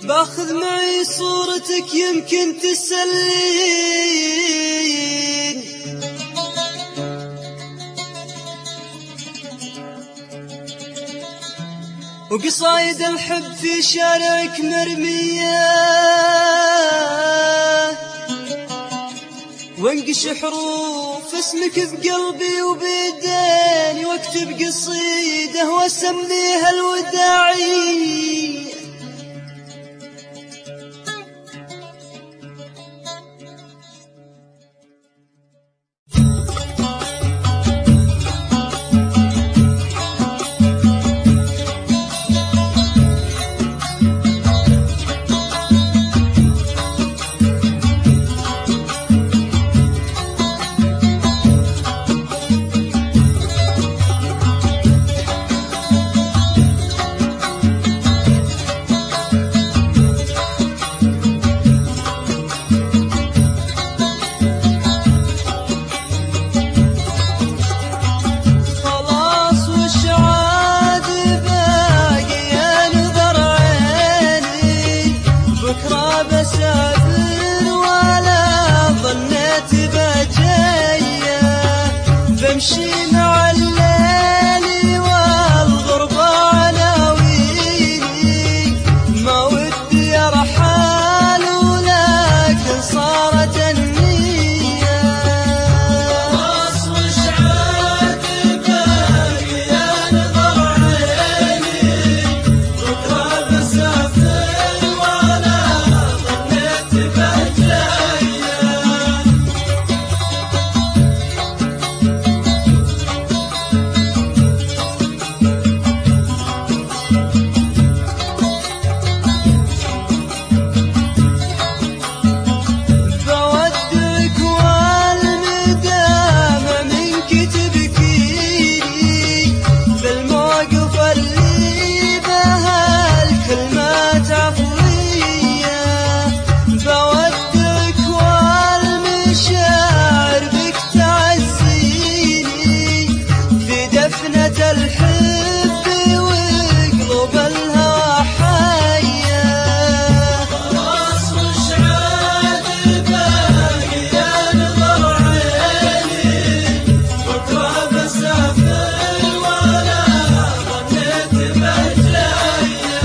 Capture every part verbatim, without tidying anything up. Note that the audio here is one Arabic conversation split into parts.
باخذ معي صورتك يمكن تسلين، وقصايد الحب في شارعك مرمية، وانقش حروف اسمك بقلبي وبيديني، واكتب قصيدة واسميها الوداعية. بسافر ولا ظنيت بجاية، بمشي مع الليل والغربة عناويني، ما ودي أرحل ولكن صارت النية. خلاص وش عاد باقي ينظر عيني، بكرة بسافر الحب وقلوب الهوى حية. خلاص وش عاد باقي ينظر عيني، بكرة بسافر ولا ظنيت بجاية.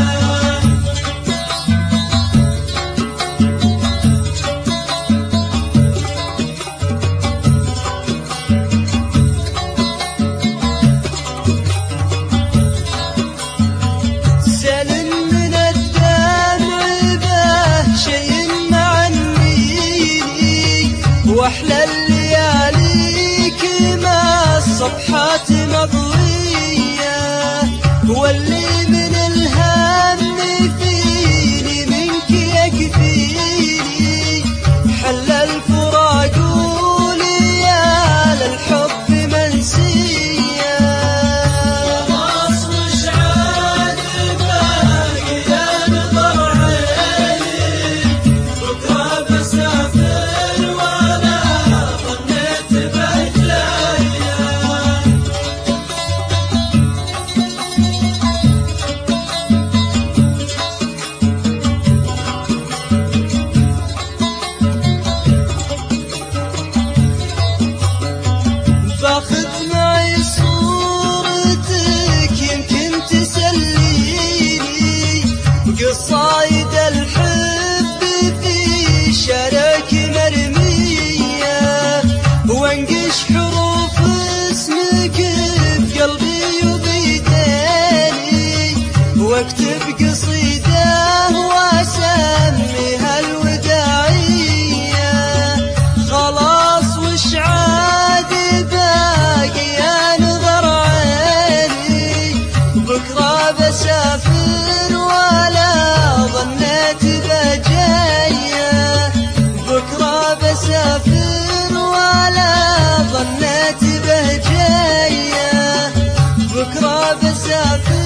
واحلى الليالي كما الصبحات مضوية، واللي من الهم فيني منك يكفيني، حل الفراق وليال الحب منسية. خلاص وش عاد باقي ينظر عيني، بكرة بسافر باخذ معي صورتك يمكن تسليني، قصايد الحب في شارعك مرمية، وانقش حروف اسمك بقلبي وبيديني، واكتب قصيدة واسميها الوداعية. خلاص وش عاد باقي ينظر عيني، بكرة بسافر ولا ظنيت بجاية، بكرة بسافر ولا ظنيت بجاية، بكرة بسافر